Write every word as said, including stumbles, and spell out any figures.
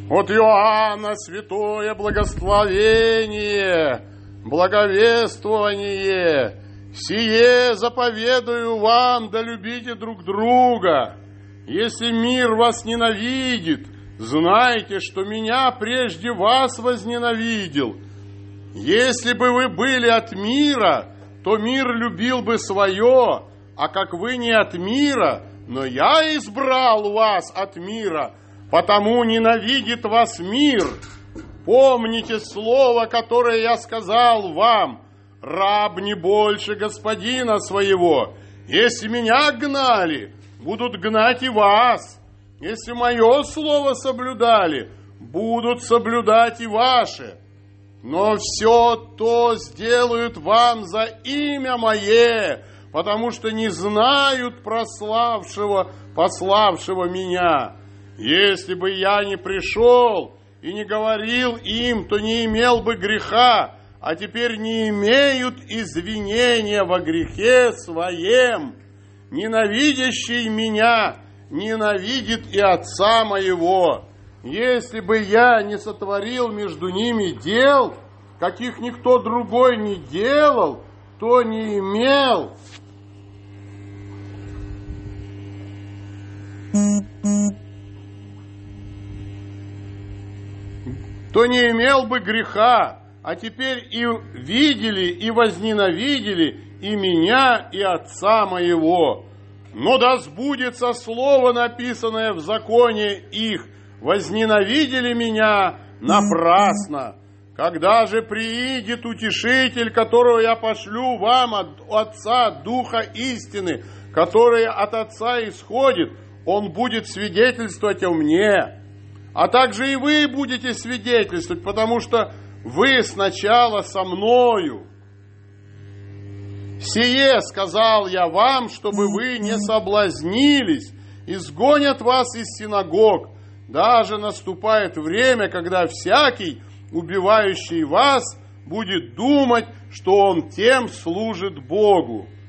От Иоанна святое благословение, благовествование. Сие заповедую вам, да любите друг друга. Если мир вас ненавидит, знайте, что меня прежде вас возненавидел. Если бы вы были от мира, то мир любил бы свое, а как вы не от мира, но я избрал вас от мира, потому ненавидит вас мир. Помните слово, которое я сказал вам: раб не больше господина своего. Если меня гнали, будут гнать и вас. Если мое слово соблюдали, будут соблюдать и ваше. Но все то сделают вам за имя мое, потому что не знают прославшего, пославшего меня. Если бы я не пришел и не говорил им, то не имел бы греха, а теперь не имеют извинения во грехе своем. Ненавидящий меня ненавидит и отца моего. Если бы я не сотворил между ними дел, каких никто другой не делал, то не имел то не имел бы греха, а теперь и видели, и возненавидели и меня, и отца моего. Но да сбудется слово, написанное в законе их: возненавидели меня напрасно. Когда же приидет Утешитель, которого я пошлю вам от Отца, Духа истины, который от Отца исходит, Он будет свидетельствовать о мне. А также и вы будете свидетельствовать, потому что вы сначала со мною. Сие сказал я вам, чтобы вы не соблазнились, изгонят вас из синагог. Даже наступает время, когда всякий, убивающий вас, будет думать, что он тем служит Богу.